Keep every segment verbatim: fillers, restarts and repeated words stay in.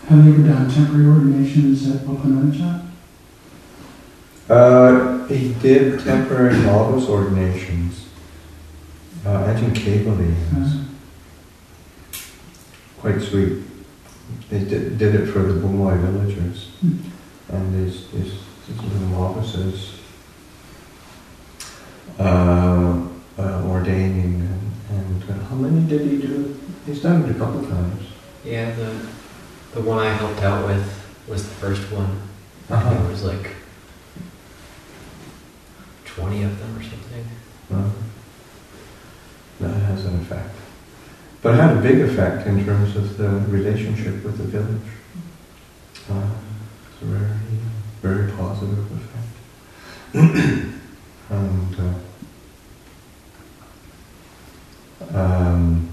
Have you ever done temporary ordinations at Wapananacha? Uh, he did temporary novice ordinations. Uh, Ajahn Kevali is Uh, quite sweet. They did, did it for the Bumlai villagers. Hmm. And these, these, these little novices uh, uh, ordaining. And, and uh, how many did he do? He's done it a couple times. Yeah, the the one I helped out with was the first one. Uh-huh. There was like twenty of them or something. Uh, that has an effect. But it had a big effect in terms of the relationship with the village. Uh, it's a very, very positive effect. and uh, um,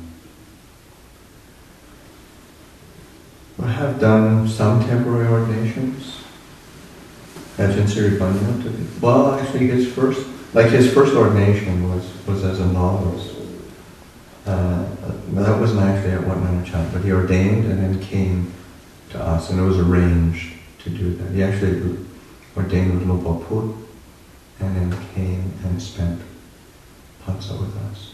I have done some temporary ordinations. Ajahn Siripanya took it. Well, actually, his first, like his first ordination was was as a novice. Uh, that wasn't actually at Wat Nanachat, but he ordained and then came to us, and it was arranged to do that. He actually ordained with Lopal Put, and then came and spent Pansa with us.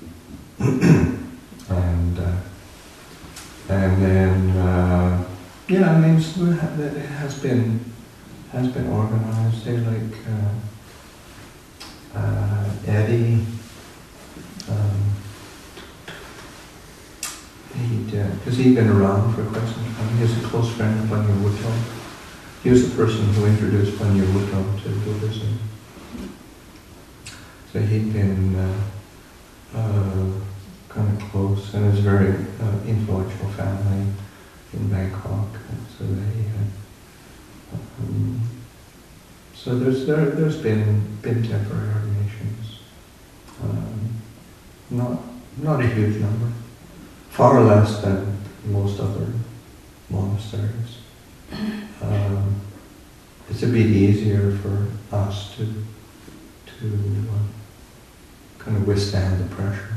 and uh, and then uh, yeah, I mean, so it has been has been organized. Say like uh, uh, Eddie. Um, Because he'd been around for quite some time. He was a close friend of Panya Wutto. He was the person who introduced Panya Wutto to Buddhism. So he'd been uh, uh, kind of close, and it was a very uh, influential family in Bangkok. And so they, uh, um, so there's there there's been been temporary ordinations. Um, not not a huge number. Far less than most other monasteries. Um, it's a bit easier for us to to uh, kind of withstand the pressure.